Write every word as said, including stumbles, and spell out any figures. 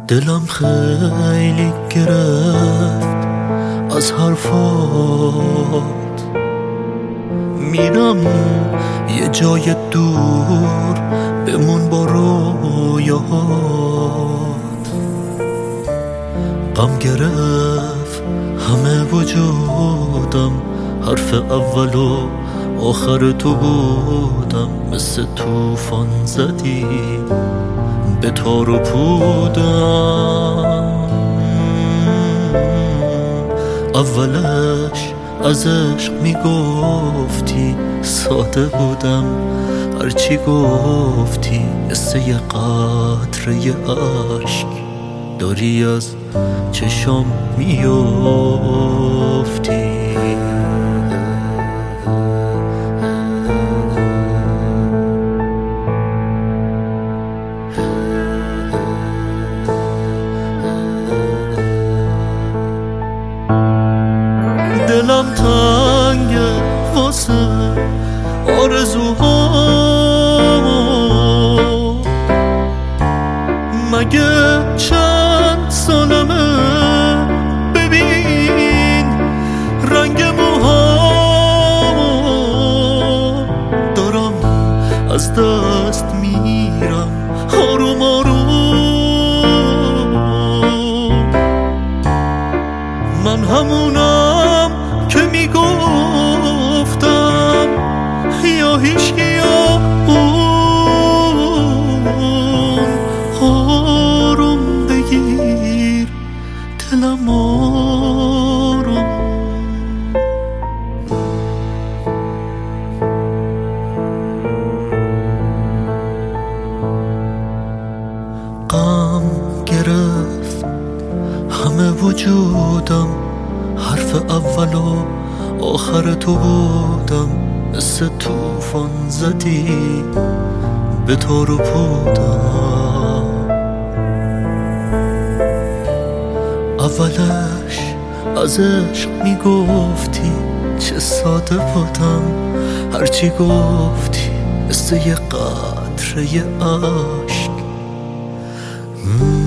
دلم خیلی گرفت از حرفات، میرم یه جای دور بمون با رویاهات. غم گرفت همه وجودم، حرف اول و آخر تو بودم. مثل توفان زدی به تار و پودم، اولش از عشق میگفتی ساده بودم، هرچی گفتی مثل یه قطره عشق داری از چشم میافتی. دلم تنگه واسه آرزوهام، مگه چند سالمه ببین رنگ موهام. دارم از دست میرم آروم آروم، من همونم که میگفتم یا هیچکی یا اون. آروم بگیر دلم آروم، غم گرفت همه وجودم، حرف اول و آخر تو بودم. مثل توفان زدی به تار و پودم، اولش از عشق میگفتی چه ساده بودم، هرچی گفتی مثل یه قطره عشق